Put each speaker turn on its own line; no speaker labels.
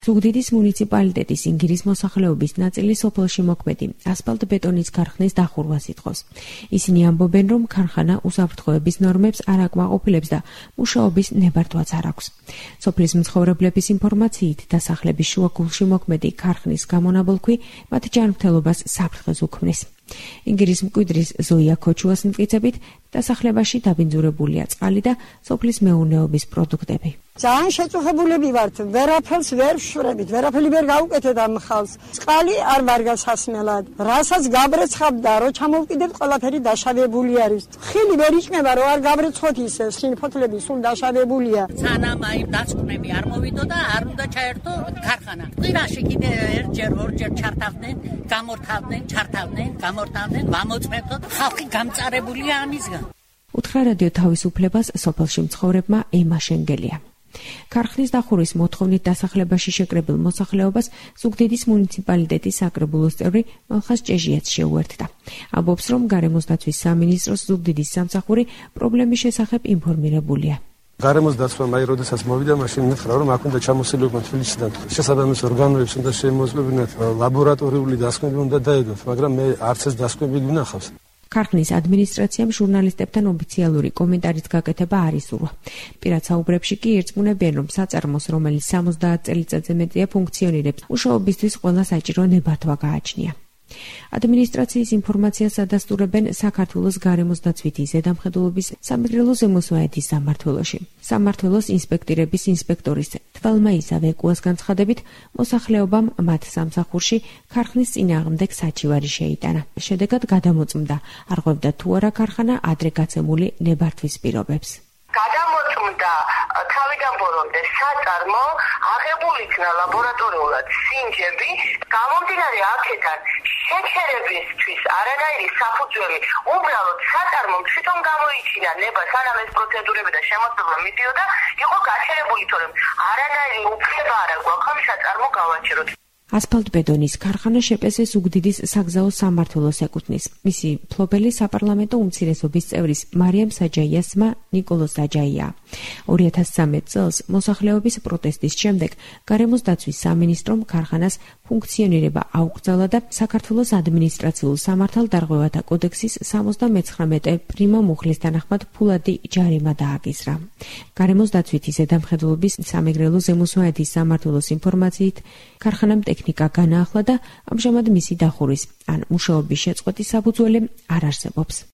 ზუგდიდის მუნიციპალიტეტის ინგირის მოსახლეობის ნაწილი სოფელში მოქმედი ასფალტ-ბეტონის ქარხნის დახურვას ითხოვს. ისინი ამბობენ, რომ ქარხანა უსაფრთხოების ნორმებს არ აკმაყოფილებს და მუშაობის ნებართვაც არ აქვს. სოფლის მცხოვრებლების ინფორმაციით, დასახლების შუაგულში მოქმედი ქარხნის გამონაბოლქვი მათ ჯანმრთელობას საფრთხეს უქმნის. ინგირის მკვიდრის ზოია ქოჩუას მტკიცებით, დასახლებაში დაბინძურებულია წყალი და სოფლის მეურნეობის პროდუქტები.
ძალიან შეწუხებულები ვართ, ვერაფერს ვერ ვშვრებით, ვერაფერი ვერ გავუკეთეთ ამ ხალხს. წყალი არ ვარგა სასმელად. რასაც გაბრეცხავდა, რო ჩამოვკიდებთ, ყველაფერი დაშავებული არის. ხილი ვერ იჭმება, რო არ გაბრეცხოთ ისე, ხილი ფოთლები სულ დაშავებულია.
სანამ აი დაწკვნები არ მოვიდო და არ უნდა ჩაერთო ქარხანა. ყვირაში კიდე ერთჯერ, ორჯერ ჩართავდნენ, გამორთავდნენ, ჩართავდნენ, გამორთავდნენ, ვამოწმებდო. ხალხი გამწარებულია ამისგან.
უთხრა რადიო თავისუფლებას სოფელში მცხოვრებმა ემა შენგელია. ქარხნის დახურვის მოთხოვნით დასახლებაში შეკრებილ მოსახლეობას ზუგდიდის მუნიციპალიტეტის საკრებულოს წევრი მალხაზ ჭეჟიაც შეუერთდა. ამბობს, რომ გარემოს დაცვის სამინისტროს ზუგდიდის სამსახური პრობლემის შესახებ ინფორმირებულია.
გარემოს დაცვა მაი როდესაც მოვიდა, მაშინ მითხრა, რომ აქ უნდა ჩამოსულიყვნენ თბილისიდან. შესაბამის ორგანოებს უნდა შემოწმებინათ, ლაბორატორიული დასკვნები უნდა დაედოთ, მაგრამ მე არც ეს დასკვნები ვნახავს.
ქარხნის ადმინისტრაციამ ჟურნალისტებთან ოფიციალური კომენტარის გაკეთება არ ისურვა. პირად საუბრებში კი ირწმუნებიან, რომ საწარმოს, რომელიც 70 წელიწადზე მეტია ფუნქციონირებს, მუშაობისთვის ყველა საჭირო ნებართვა გააჩნია. ადმინისტრაციის ინფორმაციას ადასტურებენ საქართველოს გარემოს დაცვითი ზედამხედველობის სამეგრელო ზემოსვაეთის სამმართველოში. სამმართველოს ინსპექტირების ინსპექტორის თვალმა ისავე კუას განცხადებით, მოსახლეობამ მათ სამსახურში ქარხნის წინააღმდეგ საჩივარი შეიტანა. შედეგად გადამოწმდა, არ ღვევდა თუ არა ქარხანა ადრე გაცემული ნებართვის პირობებს.
გადამოწმდა თავიდან ბოლომდე საწარმო, აღებული იქნა ლაბორატორიულად სინჯები, გამომდინარე აქედან შეჩერებისთვის არანაირი საფუძველი, უბრალოდ საწარმომ თვითონ გამოიჩინა ნება, სანამ ეს პროცედურები და შემოწმება მიდიოდა, იყო გაჩერებული, თორემ არანაირი უფლება არ აქვს საწარმო გავაჩეროთ.
ასფალტ-ბეტონის ქარხანა შეპესე ზუგდიდის საგზაო სამმართველოს ეკუთვნის. მისი მფლობელი საპარლამენტო უმცირესობის წევრის მარიამ საჯაიას ძმა ნიკოლოზ საჯაია. 2013 წელს მოსახლეობის პროტესტის შემდეგ გარემოს დაცვის სამინისტრომ ქარხანას ფუნქციონირება აუკრძალა და საქართველოს ადმინისტრაციულ სამართალდარღვევათა კოდექსის 79 პრიმა მუხლის თანახმად ფულადი ჯარიმა დააკისრა. გარემოს დაცვითი ზედამხედველობის სამეგრელო ზემოსვაეთის სამმართველოს ინფორმაციით, ქარხანამ ტექნიკა განაახლა და ამჟამად მისი დახურვის ან მუშაობის შეწყვეტის საფუძველი არ არსებობს.